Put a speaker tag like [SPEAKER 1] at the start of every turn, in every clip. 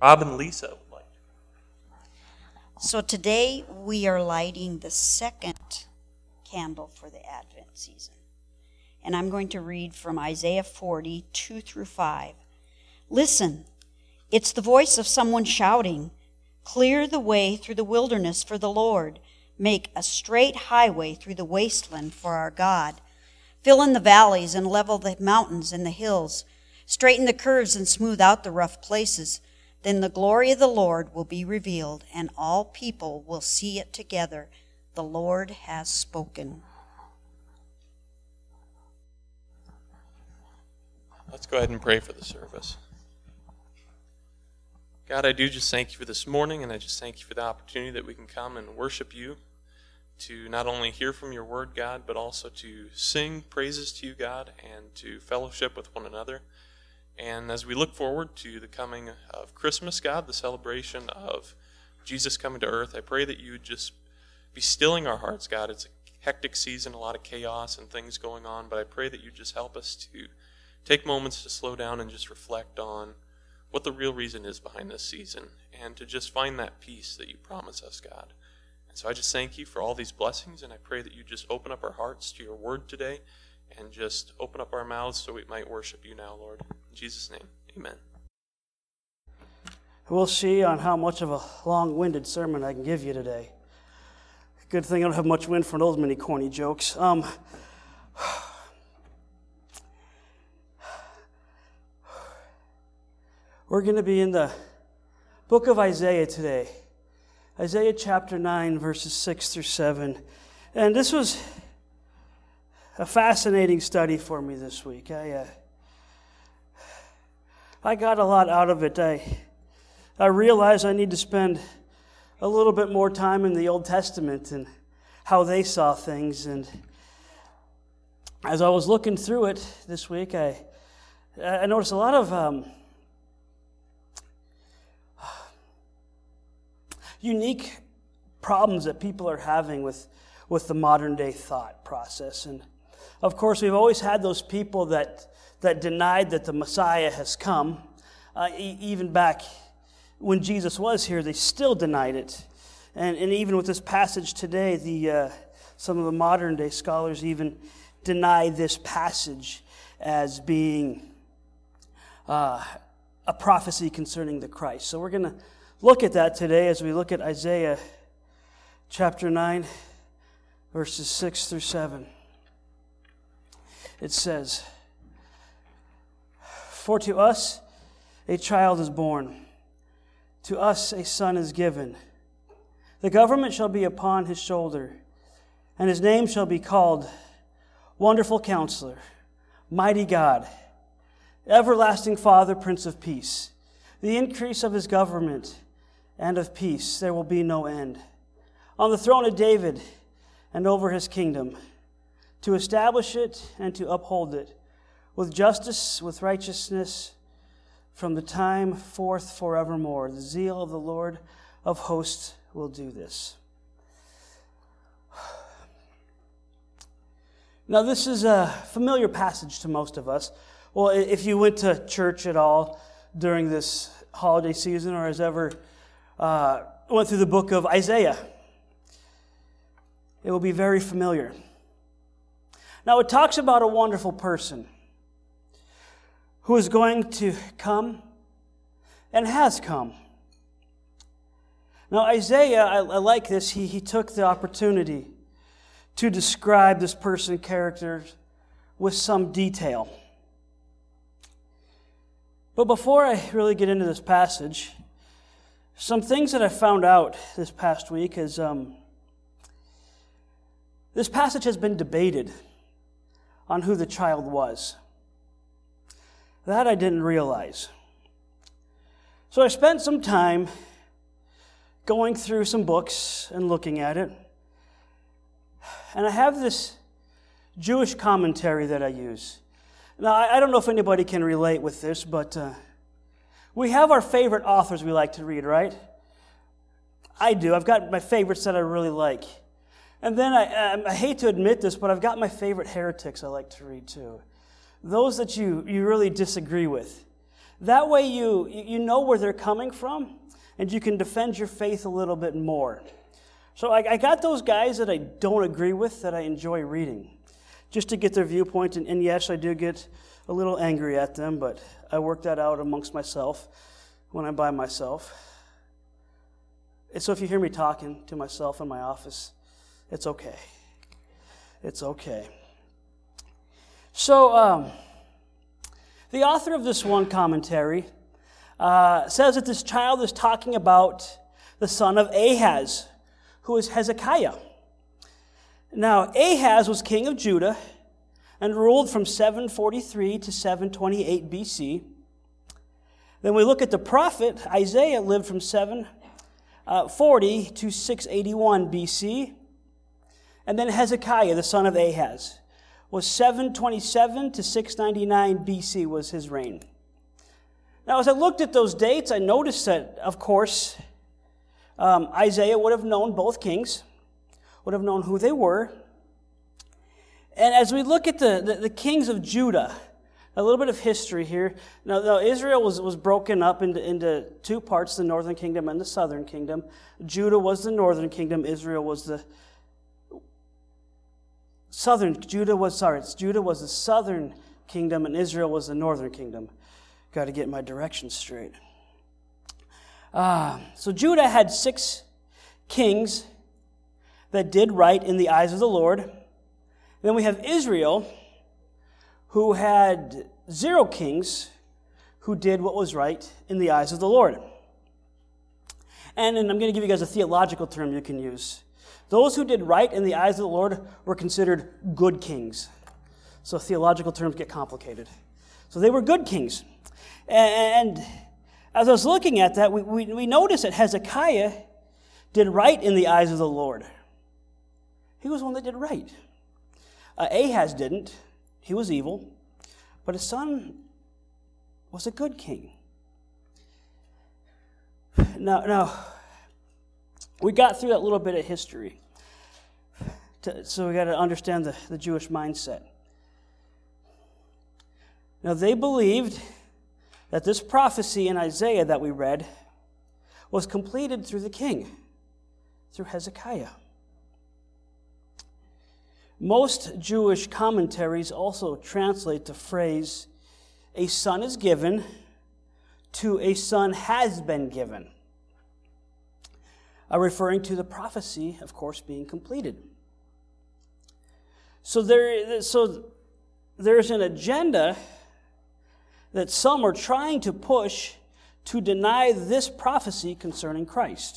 [SPEAKER 1] Rob and Lisa would like to.
[SPEAKER 2] So today we are lighting the second candle for the Advent season. And I'm going to read from Isaiah 40, 2 through 5. Listen, it's the voice of someone shouting, "Clear the way through the wilderness for the Lord. Make a straight highway through the wasteland for our God. Fill in the valleys and level the mountains and the hills. Straighten the curves and smooth out the rough places. Then the glory of the Lord will be revealed, and all people will see it together. The Lord has spoken."
[SPEAKER 1] Let's go ahead and pray for the service. God, I do just thank you for this morning, and I just thank you for the opportunity that we can come and worship you, to not only hear from your word, God, but also to sing praises to you, God, and to fellowship with one another. And as we look forward to the coming of Christmas, God, the celebration of Jesus coming to earth, I pray that you would just be stilling our hearts, God. It's a hectic season, a lot of chaos and things going on, but I pray that you just help us to take moments to slow down and just reflect on what the real reason is behind this season, and to just find that peace that you promise us, God. And so I just thank you for all these blessings, and I pray that you just open up our hearts to your word today, and just open up our mouths so we might worship you now, Lord. In Jesus' name, amen.
[SPEAKER 3] We'll see on how much of a long-winded sermon I can give you today. Good thing I don't have much wind for those many corny jokes. We're going to be in the book of Isaiah today. Isaiah chapter 9, verses 6 through 7. And this was a fascinating study for me this week. I got a lot out of it. I realized I need to spend a little bit more time in the Old Testament and how they saw things. And as I was looking through it this week, I noticed a lot of unique problems that people are having with the modern day thought process. And of course, we've always had those people that denied that the Messiah has come. Even back when Jesus was here, they still denied it. And even with this passage today, some of the modern day scholars even deny this passage as being a prophecy concerning the Christ. So we're going to look at that today as we look at Isaiah chapter 9, verses 6 through 7. It says, "For to us a child is born, to us a son is given. The government shall be upon his shoulder, and his name shall be called Wonderful Counselor, Mighty God, Everlasting Father, Prince of Peace. The increase of his government and of peace there will be no end. On the throne of David and over his kingdom, to establish it and to uphold it with justice, with righteousness, from the time forth forevermore. The zeal of the Lord of hosts will do this." Now, this is a familiar passage to most of us. Well, if you went to church at all during this holiday season, or has ever went through the book of Isaiah, it will be very familiar. Now, it talks about a wonderful person who is going to come and has come. Now, Isaiah, I like this. He took the opportunity to describe this person character with some detail. But before I really get into this passage, some things that I found out this past week is this passage has been debated on who the child was. That I didn't realize. So I spent some time going through some books and looking at it. And I have this Jewish commentary that I use. Now, I don't know if anybody can relate with this, but we have our favorite authors we like to read, right? I do. I've got my favorites that I really like. And then I hate to admit this, but I've got my favorite heretics I like to read too. Those that you really disagree with. That way you know where they're coming from, and you can defend your faith a little bit more. So I got those guys that I don't agree with that I enjoy reading, just to get their viewpoint. And yes, I do get a little angry at them, but I work that out amongst myself when I'm by myself. And so if you hear me talking to myself in my office, it's okay. It's okay. So the author of this one commentary says that this child is talking about the son of Ahaz, who is Hezekiah. Now, Ahaz was king of Judah and ruled from 743 to 728 BC. Then we look at the prophet Isaiah, lived from 740 to 681 BC. And then Hezekiah, the son of Ahaz, was 727 to 699 BC was his reign. Now, as I looked at those dates, I noticed that, of course, Isaiah would have known both kings, would have known who they were. And as we look at the kings of Judah, a little bit of history here. Now Israel was broken up into two parts, the northern kingdom and the southern kingdom. Judah was the northern kingdom, Israel was the southern. Judah was the southern kingdom, and Israel was the northern kingdom. Got to get my directions straight. So Judah had 6 kings that did right in the eyes of the Lord. Then we have Israel, who had 0 kings who did what was right in the eyes of the Lord. And I'm going to give you guys a theological term you can use. Those who did right in the eyes of the Lord were considered good kings. So theological terms get complicated. So they were good kings. And as I was looking at that, we noticed that Hezekiah did right in the eyes of the Lord. He was one that did right. Ahaz didn't. He was evil. But his son was a good king. Now, we got through that little bit of history. So we got to understand the Jewish mindset. Now, they believed that this prophecy in Isaiah that we read was completed through the king, through Hezekiah. Most Jewish commentaries also translate the phrase, "a son is given," to "a son has been given," referring to the prophecy, of course, being completed. So there's an agenda that some are trying to push to deny this prophecy concerning Christ.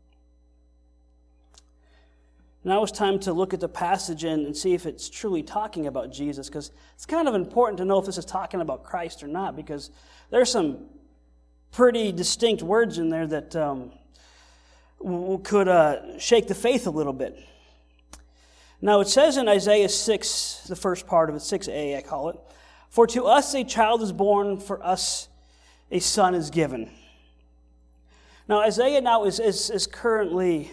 [SPEAKER 3] Now it's time to look at the passage and see if it's truly talking about Jesus, because it's kind of important to know if this is talking about Christ or not, because there's some pretty distinct words in there that could shake the faith a little bit. Now it says in Isaiah 6, the first part of it, 6a I call it, "For to us a child is born, for us a son is given." Now Isaiah now is currently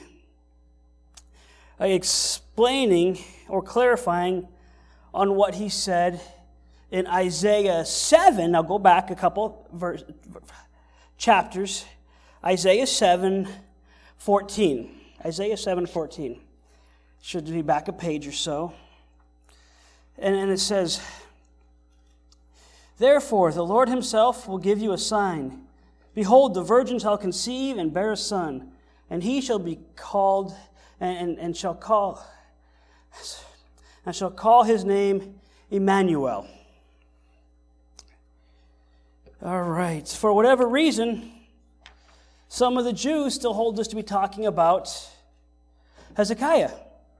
[SPEAKER 3] explaining or clarifying on what he said in Isaiah 7. Now go back a couple chapters. Isaiah 7:14. Isaiah 7:14. Should be back a page or so. And it says, "Therefore the Lord himself will give you a sign. Behold, the virgin shall conceive and bear a son, and he shall be called and shall call his name Emmanuel." All right. For whatever reason, some of the Jews still hold this to be talking about Hezekiah.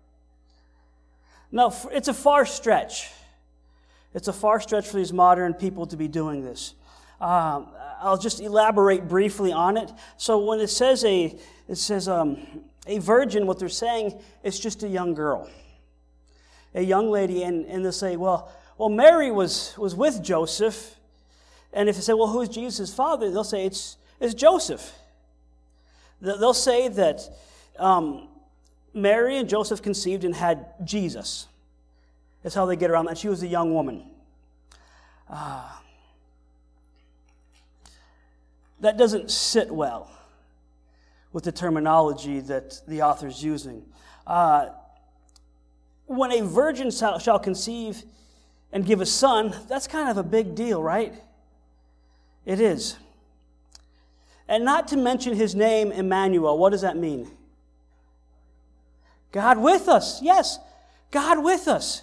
[SPEAKER 3] Now, it's a far stretch. It's a far stretch for these modern people to be doing this. I'll just elaborate briefly on it. So when it says a virgin, what they're saying is just a young girl, a young lady, and they'll say, well, Mary was with Joseph, and if they say, well, who's Jesus' father? They'll say it's Joseph. They'll say that Mary and Joseph conceived and had Jesus. That's how they get around that. She was a young woman. that doesn't sit well with the terminology that the author's using. When a virgin shall conceive and give a son, that's kind of a big deal, right? It is. And not to mention his name, Emmanuel. What does that mean? God with us. Yes, God with us.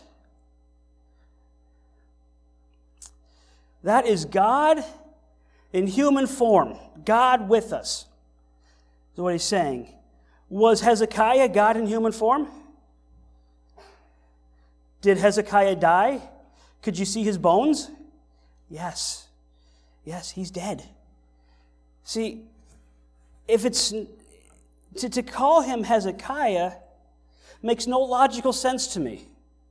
[SPEAKER 3] That is God in human form. God with us. That's what he's saying. Was Hezekiah God in human form? Did Hezekiah die? Could you see his bones? Yes. Yes, he's dead. See, if it's to call him Hezekiah makes no logical sense to me.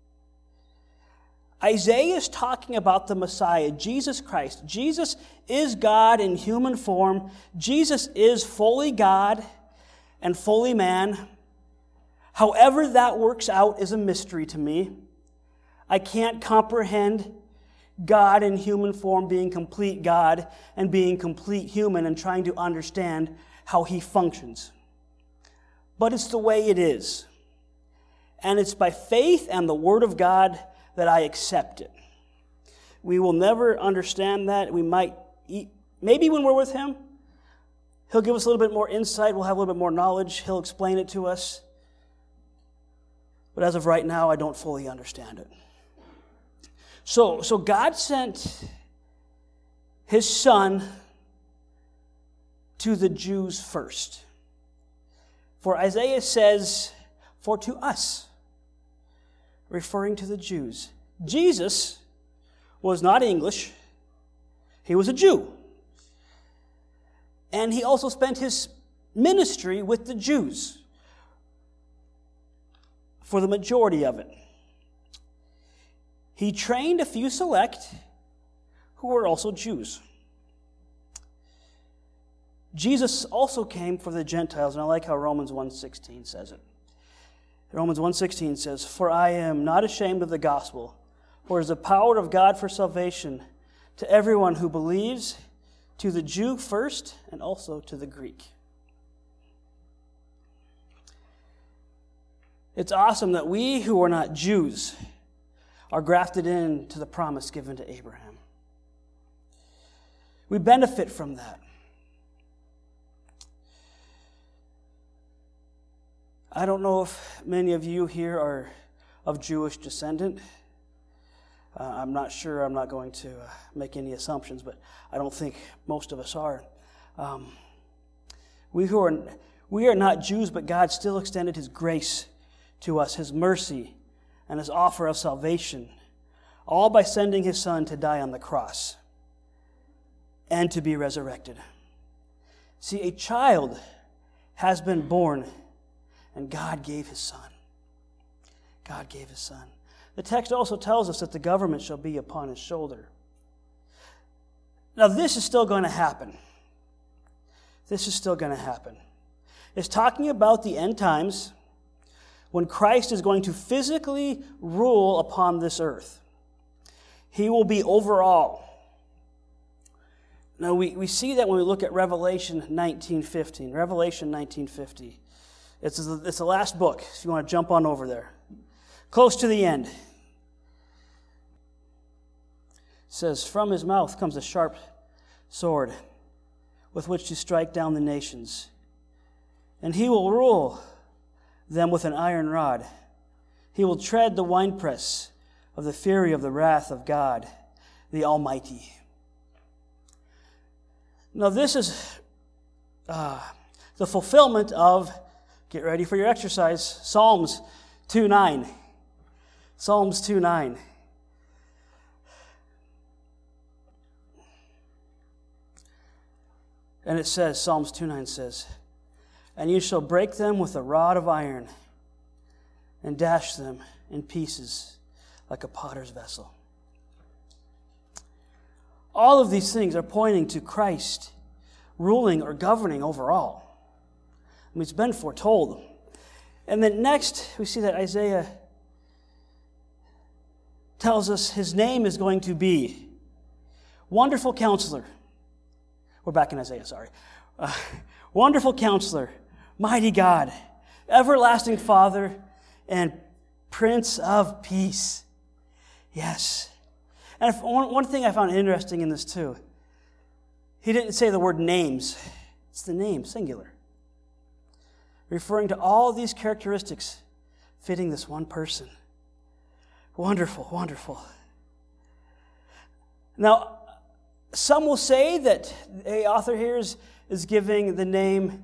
[SPEAKER 3] Isaiah is talking about the Messiah, Jesus Christ. Jesus is God in human form. Jesus is fully God and fully man. However that works out is a mystery to me. I can't comprehend God in human form being complete God and being complete human and trying to understand how he functions. But it's the way it is. And it's by faith and the Word of God that I accept it. We will never understand that. We might, maybe when we're with him, he'll give us a little bit more insight. We'll have a little bit more knowledge. He'll explain it to us. But as of right now, I don't fully understand it. So God sent his Son to the Jews first. For Isaiah says, for to us, referring to the Jews. Jesus was not English. He was a Jew. And he also spent his ministry with the Jews for the majority of it. He trained a few select who were also Jews. Jesus also came for the Gentiles, and I like how Romans 1:16 says it. Romans 1:16 says, for I am not ashamed of the gospel, for it is the power of God for salvation to everyone who believes, to the Jew first, and also to the Greek. It's awesome that we who are not Jews are grafted into the promise given to Abraham. We benefit from that. I don't know if many of you here are of Jewish descent. I'm not sure. I'm not going to make any assumptions, but I don't think most of us are. We are not Jews, but God still extended his grace to us, his mercy, and his offer of salvation, all by sending his Son to die on the cross and to be resurrected. See, a child has been born, and God gave his Son. God gave his Son. The text also tells us that the government shall be upon his shoulder. Now, this is still going to happen. This is still going to happen. It's talking about the end times when Christ is going to physically rule upon this earth. He will be over all. Now, we see that when we look at Revelation 19:15. Revelation 19:50. It's the last book, if you want to jump on over there. Close to the end. It says, from his mouth comes a sharp sword with which to strike down the nations. And he will rule them with an iron rod. He will tread the winepress of the fury of the wrath of God, the Almighty. Now this is the fulfillment of, get ready for your exercise, Psalms 2:9. Psalms 2:9. And it says, Psalms 2:9 says, and you shall break them with a rod of iron and dash them in pieces like a potter's vessel. All of these things are pointing to Christ ruling or governing over all. I mean, it's been foretold. And then next, we see that Isaiah tells us his name is going to be Wonderful Counselor. We're back in Isaiah, sorry. Wonderful Counselor, Mighty God, Everlasting Father, and Prince of Peace. Yes. And one thing I found interesting in this too, he didn't say the word names. It's the name, singular. Referring to all these characteristics fitting this one person. Wonderful, wonderful. Now, some will say that the author here is giving the name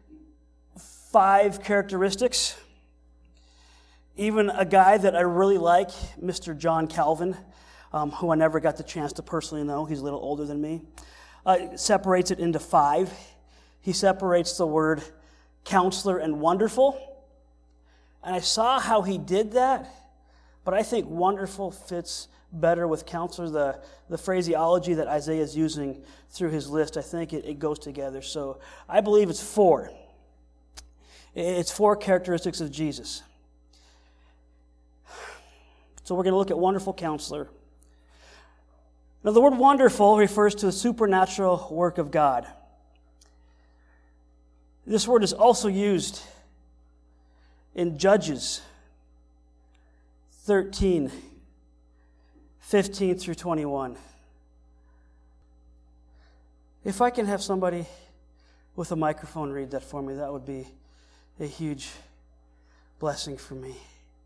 [SPEAKER 3] 5 characteristics. Even a guy that I really like, Mr. John Calvin, who I never got the chance to personally know, he's a little older than me, separates it into 5. He separates the word counselor and wonderful. And I saw how he did that, but I think wonderful fits better with counselor. The phraseology that Isaiah is using through his list, I think it goes together. So I believe it's 4. It's 4 characteristics of Jesus. So we're going to look at wonderful counselor. Now the word wonderful refers to the supernatural work of God. This word is also used in Judges 13, 15 through 21. If I can have somebody with a microphone read that for me, that would be a huge blessing for me.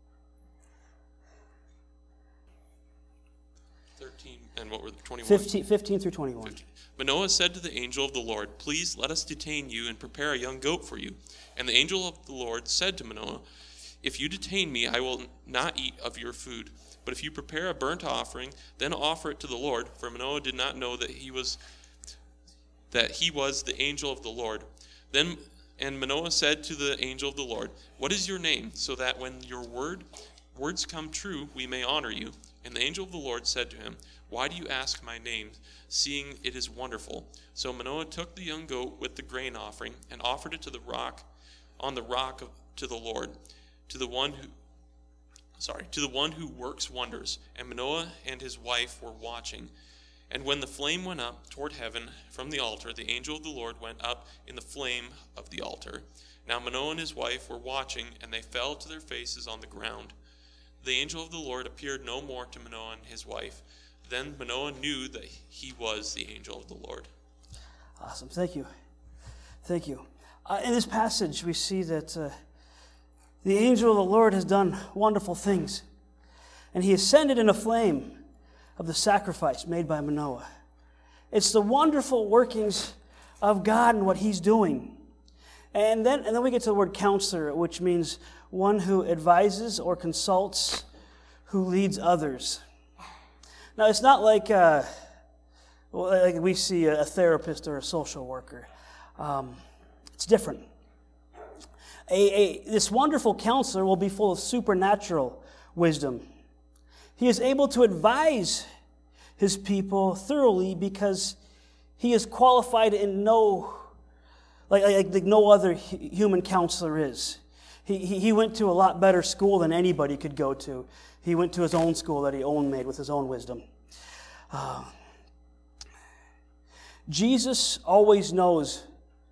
[SPEAKER 1] 13, and what were the 21?
[SPEAKER 3] 15 through 21.
[SPEAKER 1] 15. Manoah said to the angel of the Lord, "Please let us detain you and prepare a young goat for you." And the angel of the Lord said to Manoah, "If you detain me, I will not eat of your food. But if you prepare a burnt offering, then offer it to the Lord." For Manoah did not know that he was the angel of the Lord. And Manoah said to the angel of the Lord, "What is your name, so that when your words come true, we may honor you?" And the angel of the Lord said to him, "Why do you ask my name, seeing it is wonderful?" So Manoah took the young goat with the grain offering and offered it to the rock to the Lord, to the one who works wonders. And Manoah and his wife were watching. And when the flame went up toward heaven from the altar, the angel of the Lord went up in the flame of the altar. Now Manoah and his wife were watching, and they fell to their faces on the ground. The angel of the Lord appeared no more to Manoah and his wife. Then Manoah knew that he was the angel of the Lord.
[SPEAKER 3] Awesome. Thank you. Thank you. In this passage, we see that the angel of the Lord has done wonderful things. And he ascended in a flame of the sacrifice made by Manoah. It's the wonderful workings of God and what he's doing. And then we get to the word counselor, which means one who advises or consults, who leads others. Now, it's not like we see a therapist or a social worker. It's different. This wonderful counselor will be full of supernatural wisdom. He is able to advise his people thoroughly because he is qualified in no other human counselor is. He went to a lot better school than anybody could go to. He went to his own school that he made with his own wisdom. Jesus always knows.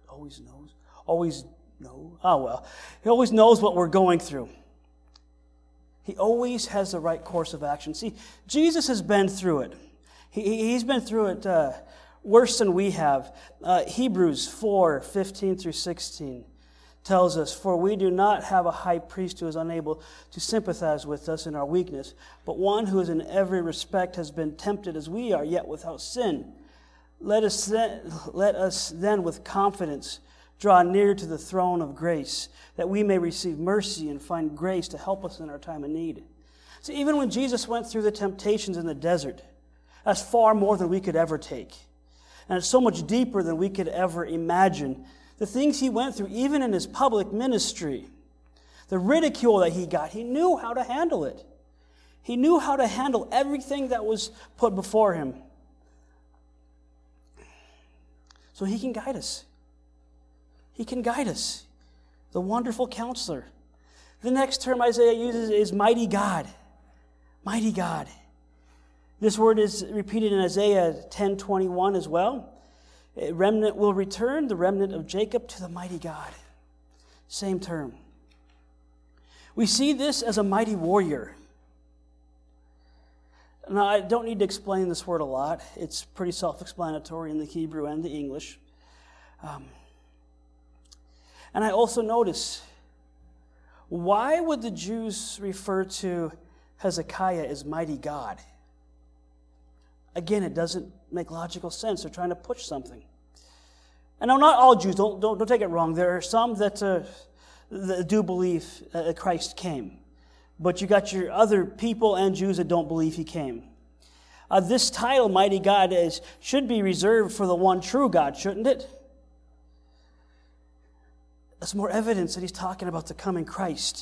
[SPEAKER 3] He always knows what we're going through. He always has the right course of action. See, Jesus has been through it. He's been through it worse than we have. Hebrews 4, 15 through 16 tells us, "For we do not have a high priest who is unable to sympathize with us in our weakness, but one who is in every respect has been tempted as we are, yet without sin. Let us then with confidence draw near to the throne of grace, that we may receive mercy and find grace to help us in our time of need." See, even when Jesus went through the temptations in the desert, that's far more than we could ever take. And it's so much deeper than we could ever imagine. The things he went through, even in his public ministry, the ridicule that he got, he knew how to handle it. He knew how to handle everything that was put before him. So he can guide us. He can guide us. The wonderful counselor. The next term Isaiah uses is mighty God. Mighty God. This word is repeated in Isaiah 10:21 as well. A remnant will return, the remnant of Jacob, to the mighty God. Same term. We see this as a mighty warrior. Now, I don't need to explain this word a lot. It's pretty self-explanatory in the Hebrew and the English. And I also notice, why would the Jews refer to Hezekiah as mighty God? Again, it doesn't make logical sense. They're trying to push something. And now, not all Jews, don't take it wrong. There are some that do believe Christ came. But you got your other people and Jews that don't believe he came. This title, mighty God, should be reserved for the one true God, shouldn't it? That's more evidence that he's talking about the coming Christ.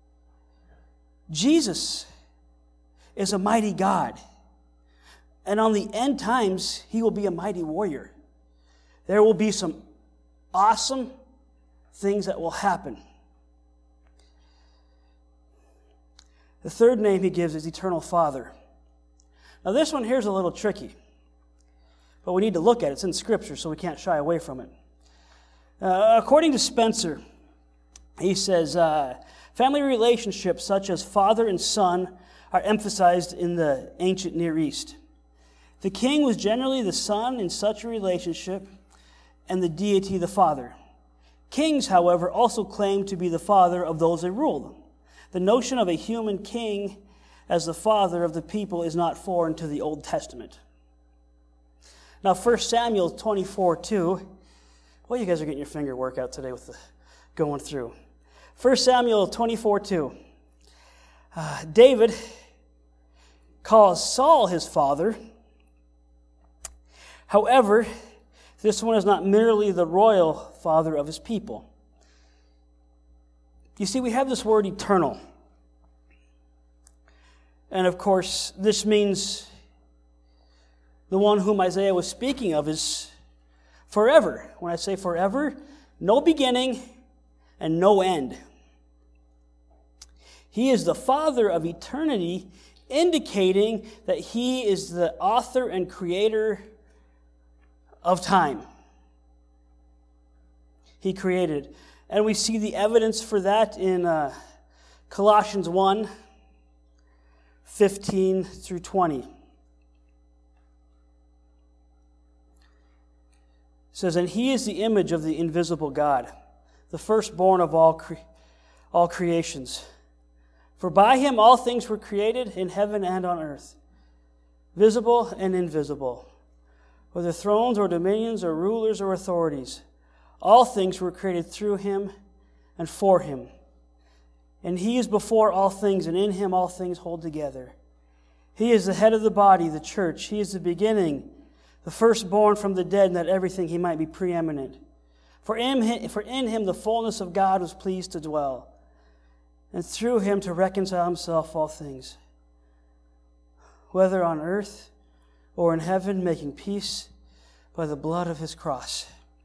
[SPEAKER 3] Jesus is a mighty God. And on the end times, he will be a mighty warrior. There will be some awesome things that will happen. The third name he gives is Eternal Father. Now this one here is a little tricky, but we need to look at it. It's in Scripture, so we can't shy away from it. According to Spencer, he says, family relationships such as father and son are emphasized in the ancient Near East. The king was generally the son in such a relationship, and the deity the father. Kings, however, also claim to be the father of those they rule. The notion of a human king as the father of the people is not foreign to the Old Testament. Now, 1 Samuel 24:2. Well, you guys are getting your finger workout today with the going through. 1 Samuel 24:2. David calls Saul his father. However, this one is not merely the royal father of his people. You see, we have this word eternal. And of course, this means the one whom Isaiah was speaking of is forever. When I say forever, no beginning and no end. He is the Father of eternity, indicating that he is the author and creator of time. He created. And we see the evidence for that in Colossians 1:15-20. It says, "And he is the image of the invisible God, the firstborn of all creations. For by him all things were created in heaven and on earth, visible and invisible, whether thrones or dominions or rulers or authorities. All things were created through him and for him. And he is before all things, and in him all things hold together. He is the head of the body, the church. He is the beginning, the firstborn from the dead, and that everything he might be preeminent. For in him the fullness of God was pleased to dwell, and through him to reconcile himself all things, whether on earth or in heaven, making peace by the blood of his cross."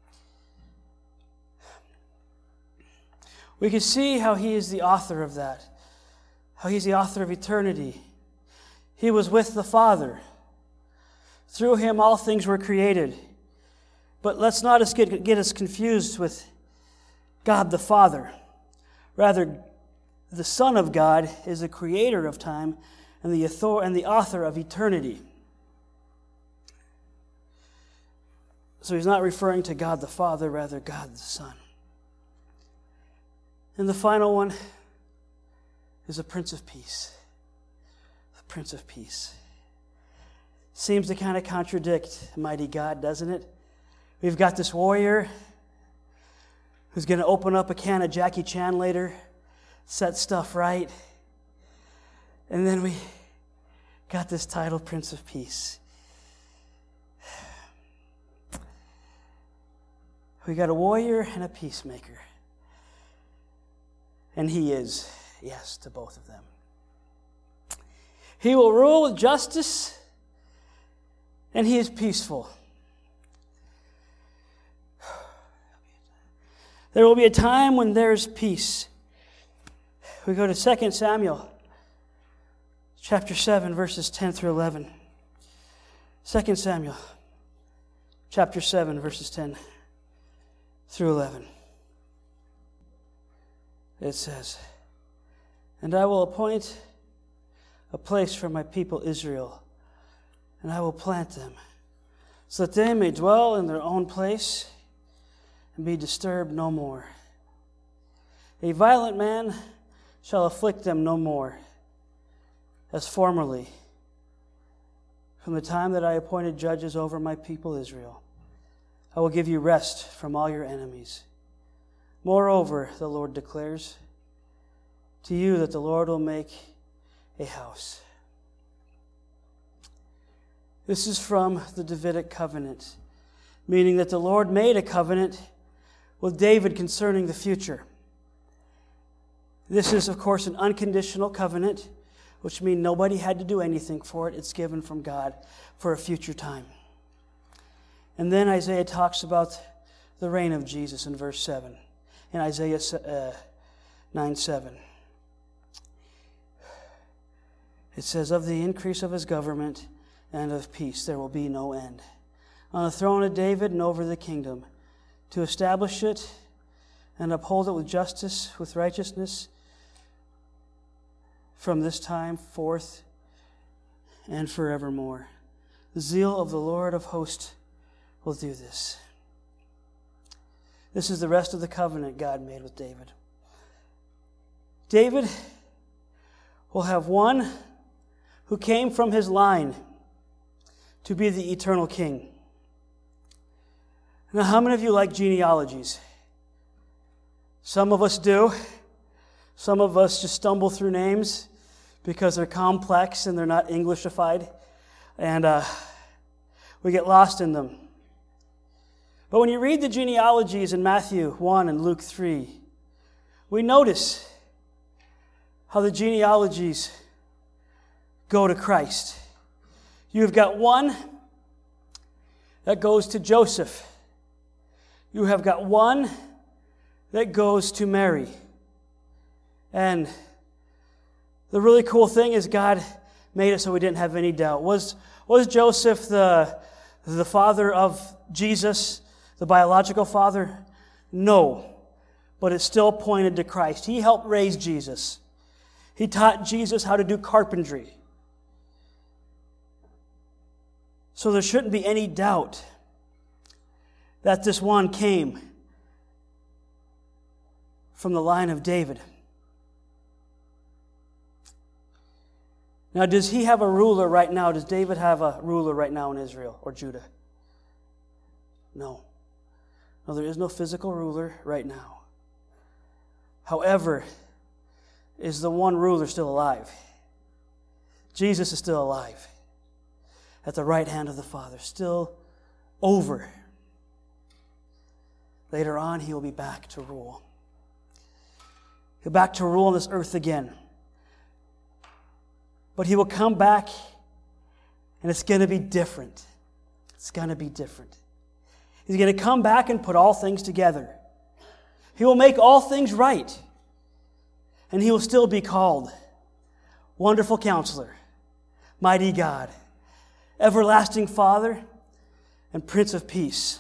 [SPEAKER 3] We can see how he is the author of that, how he's the author of eternity. He was with the Father. Through him all things were created. But let's not get us confused with God the Father. Rather, the Son of God is the creator of time and the author of eternity. So he's not referring to God the Father, rather God the Son. And the final one is the Prince of Peace. The Prince of Peace. Seems to kind of contradict mighty God, doesn't it? We've got this warrior who's going to open up a can of Jackie Chan later, set stuff right. And then we got this title, Prince of Peace. We got a warrior and a peacemaker. And he is, yes, to both of them. He will rule with justice, and he is peaceful. There will be a time when there's peace. We go to 2 Samuel, chapter 7, verses 10 through 11. 2 Samuel, chapter 7, verses 10 through 11. It says, "And I will appoint a place for my people Israel, and I will plant them, so that they may dwell in their own place and be disturbed no more. A violent man shall afflict them no more, as formerly, from the time that I appointed judges over my people Israel. I will give you rest from all your enemies. Moreover, the Lord declares to you that the Lord will make a house." This is from the Davidic covenant, meaning that the Lord made a covenant with David concerning the future. This is, of course, an unconditional covenant, which means nobody had to do anything for it. It's given from God for a future time. And then Isaiah talks about the reign of Jesus in verse 7, in Isaiah 9:7. It says, "Of the increase of his government and of peace there will be no end, on the throne of David and over the kingdom, to establish it and uphold it with justice, with righteousness, from this time forth and forevermore. The zeal of the Lord of hosts will do this." This is the rest of the covenant God made with David. David will have one who came from his line to be the eternal king. Now, how many of you like genealogies? Some of us do. Some of us just stumble through names because they're complex and they're not Englishified, and we get lost in them. But when you read the genealogies in Matthew 1 and Luke 3, we notice how the genealogies go to Christ. You've got one that goes to Joseph. You have got one that goes to Mary. And the really cool thing is God made it so we didn't have any doubt. Was Joseph the father of Jesus, the biological father? No. But it still pointed to Christ. He helped raise Jesus. He taught Jesus how to do carpentry. So there shouldn't be any doubt that this one came from the line of David. Now, does he have a ruler right now? Does David have a ruler right now in Israel or Judah? No. No, there is no physical ruler right now. However, is the one ruler still alive? Jesus is still alive at the right hand of the Father, still over. Later on, he will be back to rule. He'll be back to rule on this earth again. But he will come back, and it's going to be different. It's going to be different. He's going to come back and put all things together. He will make all things right. And he will still be called Wonderful Counselor, Mighty God, Everlasting Father, and Prince of Peace.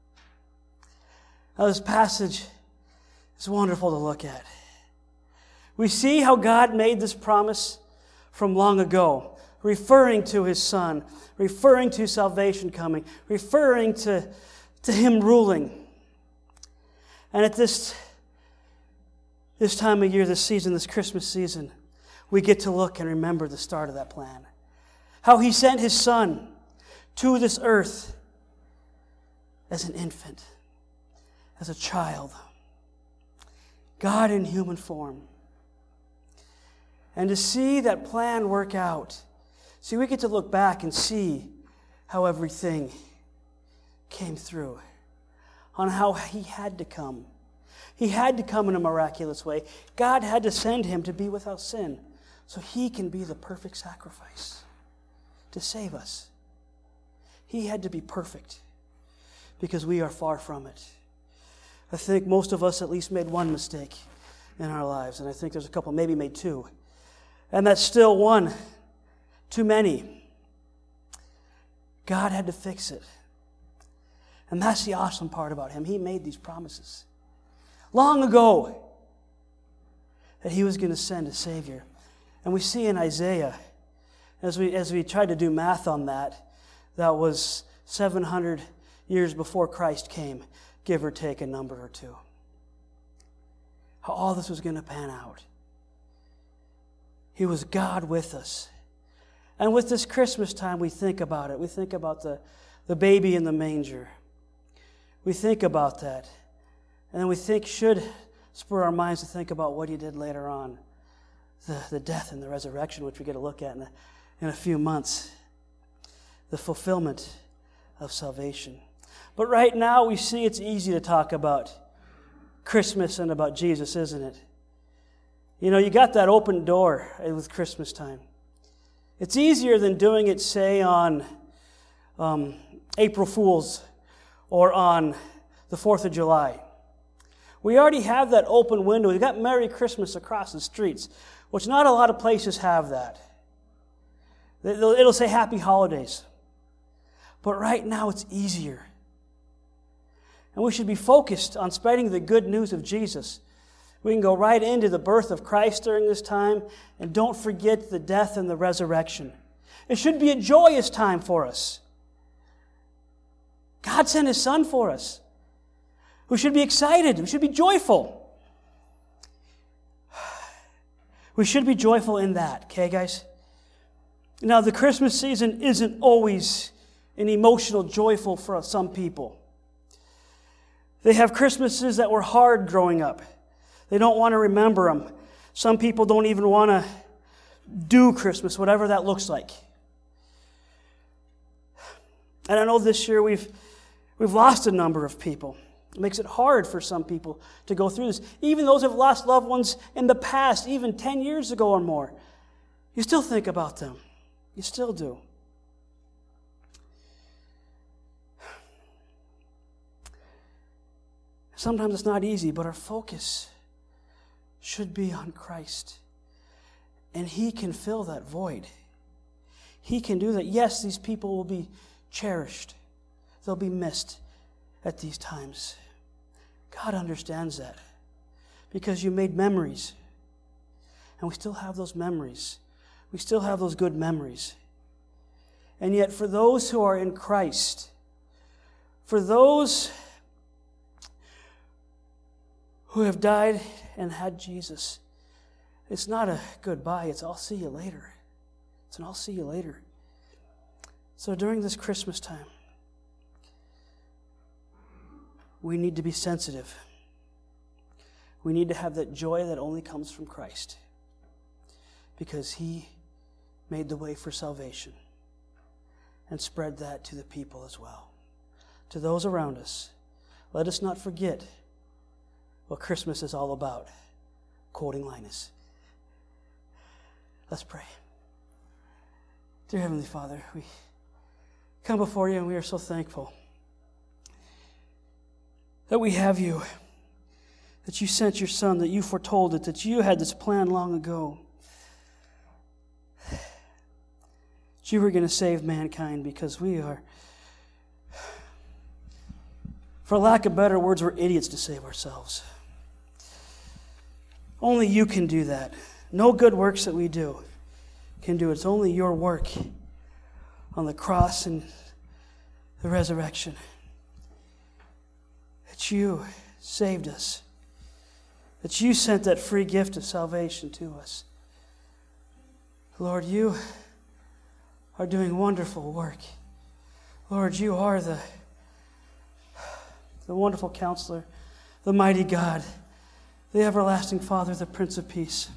[SPEAKER 3] Now, this passage is wonderful to look at. We see how God made this promise from long ago, referring to his Son, referring to salvation coming, referring to him ruling. And at this time of year, this season, this Christmas season, we get to look and remember the start of that plan. How he sent his Son to this earth as an infant, as a child, God in human form. And to see that plan work out. See, we get to look back and see how everything came through, on how he had to come. He had to come in a miraculous way. God had to send him to be without sin so he can be the perfect sacrifice to save us. He had to be perfect because we are far from it. I think most of us at least made one mistake in our lives, and I think there's a couple, maybe made two. And that's still one too many. God had to fix it. And that's the awesome part about him. He made these promises long ago that he was going to send a Savior. And we see in Isaiah, as we tried to do math on that, that was 700 years before Christ came, give or take a number or two. How all this was going to pan out. He was God with us. And with this Christmas time, we think about it. We think about the baby in the manger. We think about that. And then we should spur our minds to think about what he did later on. The death and the resurrection, which we get to look at in a few months. The fulfillment of salvation. But right now we see it's easy to talk about Christmas and about Jesus, isn't it? You know, you got that open door with Christmas time. It's easier than doing it, say, on April Fool's or on the 4th of July. We already have that open window. We've got Merry Christmas across the streets, which not a lot of places have that. It'll say Happy Holidays. But right now it's easier. And we should be focused on spreading the good news of Jesus. We can go right into the birth of Christ during this time, and don't forget the death and the resurrection. It should be a joyous time for us. God sent His Son for us. We should be excited. We should be joyful. We should be joyful in that, okay, guys? Now, the Christmas season isn't always an emotional, joyful for some people. They have Christmases that were hard growing up. They don't want to remember them. Some people don't even want to do Christmas, whatever that looks like. And I know this year we've lost a number of people. It makes it hard for some people to go through this. Even those who have lost loved ones in the past, even 10 years ago or more, you still think about them. You still do. Sometimes it's not easy, but our focus should be on Christ. And He can fill that void. He can do that. Yes, these people will be cherished. They'll be missed at these times. God understands that because you made memories. And we still have those memories. We still have those good memories. And yet for those who are in Christ, for those who have died and had Jesus, it's not a goodbye, it's I'll see you later. It's an I'll see you later. So during this Christmas time, we need to be sensitive. We need to have that joy that only comes from Christ, because He made the way for salvation and spread that to the people as well. To those around us, let us not forget what Christmas is all about, quoting Linus. Let's pray. Dear Heavenly Father, we come before You and we are so thankful that we have You, that You sent Your Son, that You foretold it, that You had this plan long ago, that You were going to save mankind, because we are, for lack of better words, we're idiots to save ourselves. Only You can do that. No good works that we do can do it. It's only Your work on the cross and the resurrection that You saved us, that You sent that free gift of salvation to us. Lord, You are doing wonderful work. Lord, You are the wonderful Counselor, the mighty God, the everlasting Father, the Prince of Peace.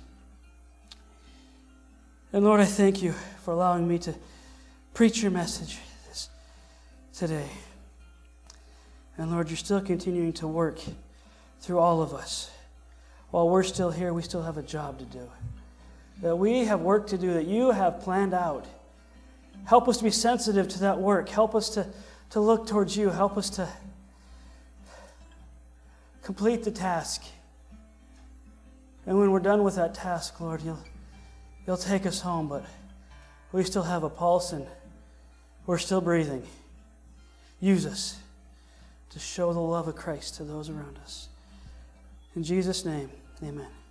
[SPEAKER 3] And Lord, I thank You for allowing me to preach Your message today. And Lord, You're still continuing to work through all of us. While we're still here, we still have a job to do. That we have work to do that You have planned out. Help us to be sensitive to that work. Help us to look towards You. Help us to complete the task. And when we're done with that task, Lord, You'll take us home, but we still have a pulse and we're still breathing. Use us. to show the love of Christ to those around us. In Jesus' name, amen.